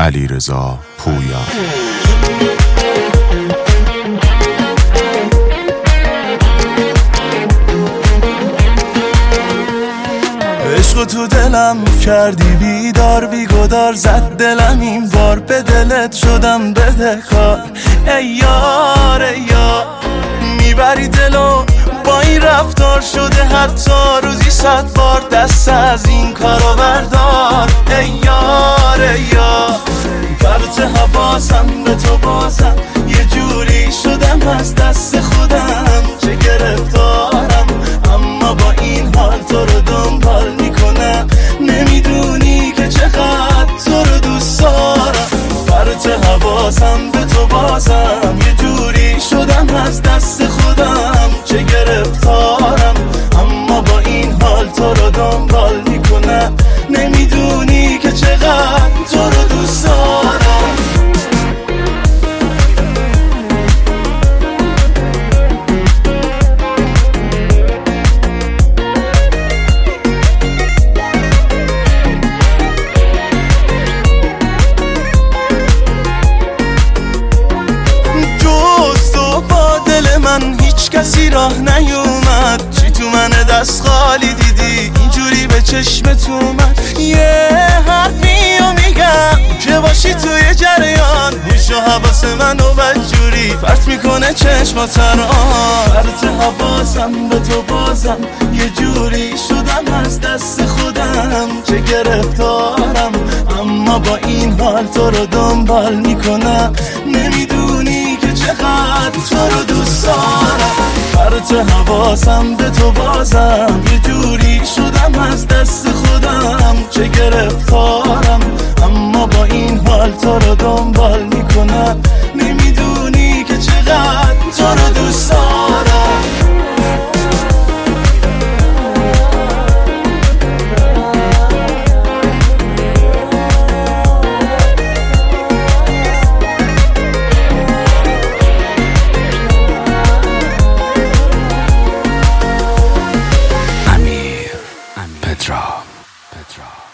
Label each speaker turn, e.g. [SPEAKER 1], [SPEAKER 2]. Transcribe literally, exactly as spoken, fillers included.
[SPEAKER 1] علیرضا پویا.
[SPEAKER 2] عشق تو دلم کردی بیدار، بیگدار زد دلم این بار، به دلت شدم بدهکار. ای یار ای یار، میبری دلو با این رفتار، شده حتی روزی صد بار دست از این کارو بردار. ای یار ای یار، پرت حواسم به تو بازم، یه جوری شدم از دست خودم چه گرفتارم، اما با این حال تو رو دنبال میکنم، نمیدونی که چقدر تو رو دوست دارم. پرت حواسم به تو بازم، یه جوری شدم از دست خودم چه گرفتارم، اما با این حال تو رو دنبال میکنم، نمیدونی که چقدر تو رو دوست دارم. من هیچ کسی راه نیومد، چی تو من دست خالی دیدی اینجوری به چشمت اومد. یه حرفیو میگم که باشی توی جریان، هوش و حواس منو بدجوری پرت میکنه چشمات ران. پرت حواسم به تو بازم، یه جوری شدم از دست خودم چه گرفتارم، اما با این حال تو رو دنبال میکنم، نمیدونی که چقدر تو رو دوست دارم. پرت حواسم به تو بازم، یه جوری شدم از دست خودم چه گرفتارم، اما با این حال تو رو دنبال میکنم، نمیدونی که چقدر تو رو دوست دارم.
[SPEAKER 1] Petra. Petra.